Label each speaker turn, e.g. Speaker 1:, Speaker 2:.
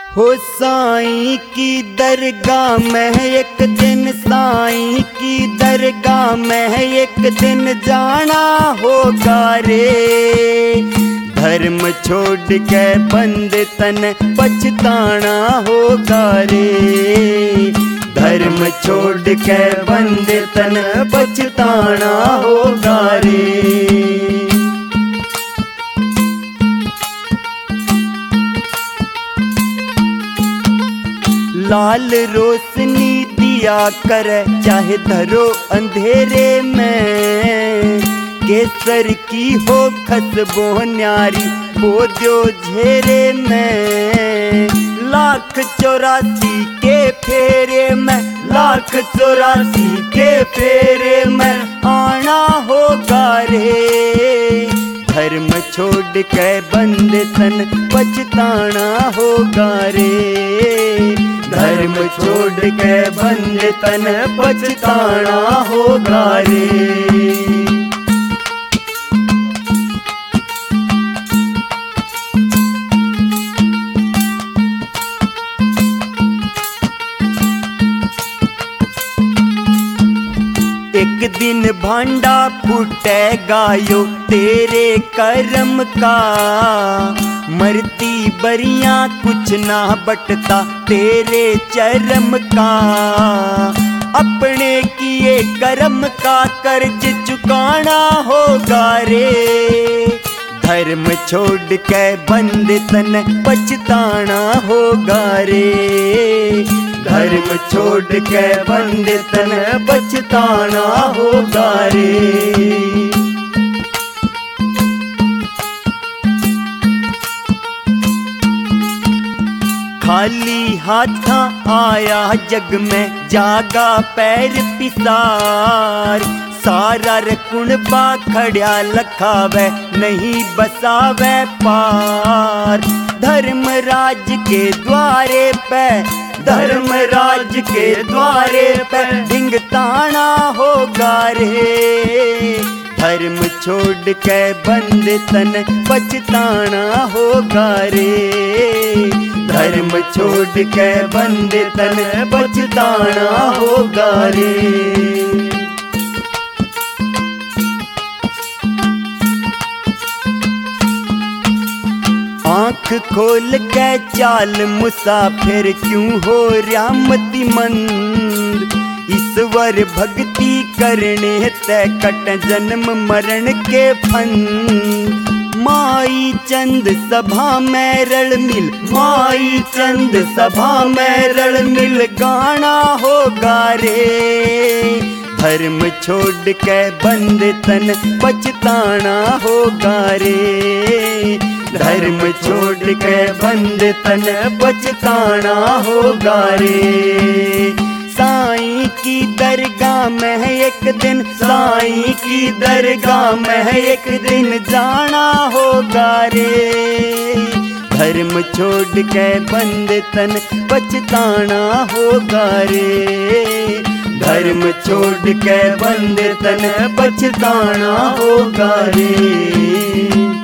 Speaker 1: हो साईं की दरगाह में एक दिन, साईं की दरगाह में एक दिन जाना होगा रे। धर्म छोड़ के बंद तन पछताना होगा रे। धर्म छोड़ के बंद तन पछताना होगा रे। लाल रोशनी दिया करे चाहे धरो अंधेरे में, केसर की हो खसबो न्यारी वो जो झेरे में। लाख 84 के फेरे में, लाख 84 के फेरे में आना होगा रे। धर्म छोड़ के बंद तन पछताना होगा रे। धर्म छोड़ के बंद तन पछताना होगा रे। एक दिन भांडा फूटेगा यो तेरे कर्म का, मरती बरियां कुछ ना बटता तेरे चरम का। अपने किए कर्म का कर्ज चुकाना होगा रे। धर्म छोड़ के बंद तन पछताना होगा रे। धर्म छोड़ के बंद तन पछताना होगा रे। खाली हाथा आया जग में जागा पैर पिसार। सारा कुणबा खड़ा लखावे नहीं बसावे पार। धर्मराज के द्वारे पे, धर्मराज के द्वारे पे ढिंगताना होगा रे। धर्म छोड़ के बंद तन पछताना होगा रे। धर्म छोड़ के बंद तन पछताना होगा रे। आँख खोल के चाल मुसाफिर क्यों हो रामती मंद। ईश्वर भक्ति करने ते कट जन्म मरण के फंद। माई चंद सभा में रण मिल, माई चंद सभा में रण मिल गाना होगा रे। धर्म छोड़ के बंद तन पछताना होगा रे। धर्म छोड़ के बंद तन पछताना होगा रे। साईं की दरगाह में एक दिन, साईं की दरगाह में एक दिन जाना होगा रे। धर्म छोड़ के बंद तन पछताना होगा रे। धर्म छोड़ के बंद तन पछताना होगा रे।